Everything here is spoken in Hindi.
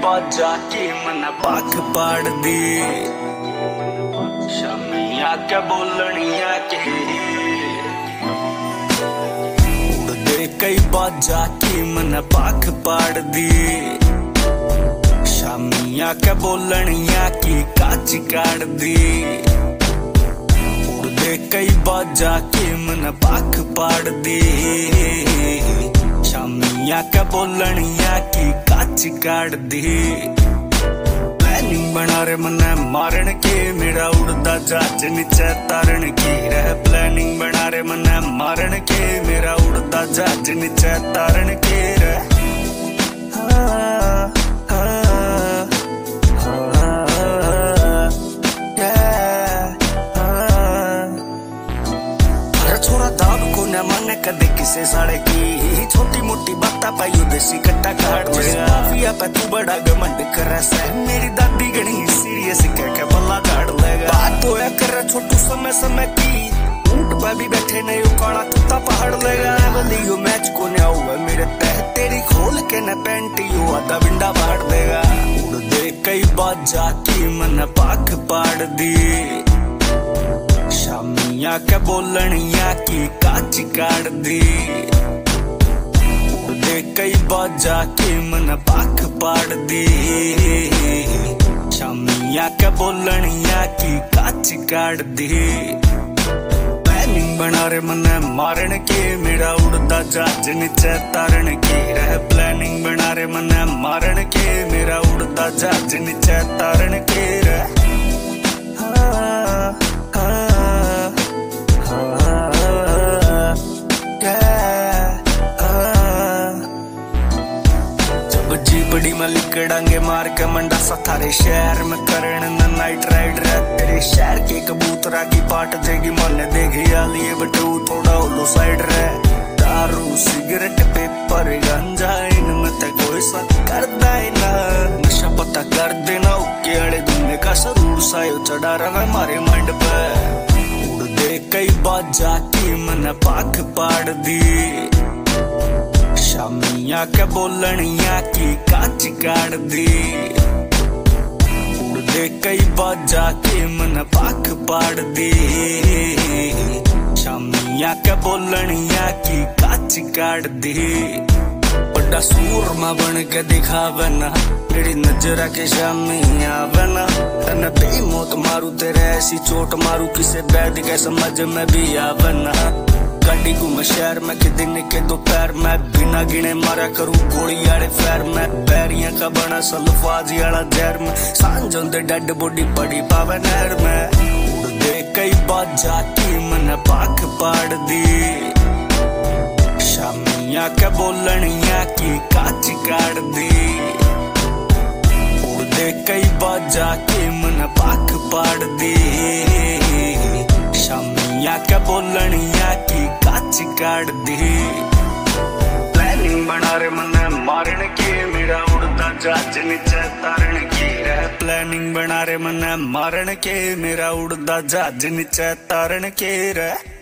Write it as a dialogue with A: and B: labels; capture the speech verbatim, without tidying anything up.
A: बाजा के मन पाख पाड़ दी शामी आके बोलनिया के उड़ दे कई बाजा के मन पाख पाड़ दी शामी आके बोलनिया की काच काट दी उड़ दे कई बाजा के मन पाख पाड़ दी शामी आके बोलनिया की काच काट दी प्लानिंग बना रे मन मारन के मेरा उड़दा जहाज नीचे तारन की रह प्लानिंग बना रे मन मारन के मेरा उड़दा जहाज नीचे तारन के रह छोरा दाब को न मन कदे किसे साड़े की छोटी मोटी बाता पाई देसी कट्टा काट माफिया पे तू बड़ा घमंड कर मेरी दादी गणी सीरियस कह के बल्ला काट लेगा बात तो है कर छोटू समय समय की ऊंट पे भी बैठे नहीं वो काला कुत्ता पहाड़ लेगा बलियो मैच को न हुआ मेरे तह तेरी खोल के न पैंटियो आधा बिंडा फाड़ देगा उड़ दे कई बाजा की मन पाख पाड़ दी शामी आके बोलनिया की काच काट दी उड़ दे कई बाजा के मन पाख पाड़ दी शामी आके बोलनिया की काच काट दी प्लानिंग बना रे मन मारन के मेरा उड़दा जहाज नीचे तारन की रह प्लानिंग बना रे मन मारन के मेरा उड़दा जहाज नीचे तारन के रह बड़ी मलिकड़ांगे मार के मंडा सा थारे शहर में करण न नाइट राइड रह तेरे शहर के कबूतरा की पाट देगी मन देगी आलिए बटू थोड़ा ओलो साइड रह दारू सिगरेट पेपर गांजा इनमें ते कोई सा करदा ही ना नशा पता कर देना ओके अड़े दुनिया का सरूर सायो चढ़ा रहा मारे माइंड पे उड़ दे कई बाजा की मन पाख पाड़ दी शामी आके बोलनिया की काच काट दी उड़ दे कई बाजा के मन पाख पाड़ दी शामी आके बोलनिया की काच काट दी बड़ा सूरमा बन के दिखावे ना तेरी नजर के शामी आवे ना तन बेमौत मारू तेरे ऐसी चोट मारू किसे बैद के समझ में भी आवे ना गाड़ी घूम शहर में के दिन के दोपहर में बिना गिने मारा करूं गोली आड़े फैर में बैरियां का बना सल्फाजी आला जहर में सांझ होंदे डेड बॉडी पड़ी पावे नहर में उड़ दे कई बाजा की मन पाख पाड़ दी शामी आके बोलनिया की काच काट दी उड़ दे कई बाजा की मन पाख पाड़ दी शामी आके बोलनिया की काच काट दी प्लानिंग बना रे मन मारन के मेरा उड़दा जहाज नीचे तारन की रह प्लानिंग बना रे मन मारन के मेरा उड़दा जहाज नीचे तारन के रह।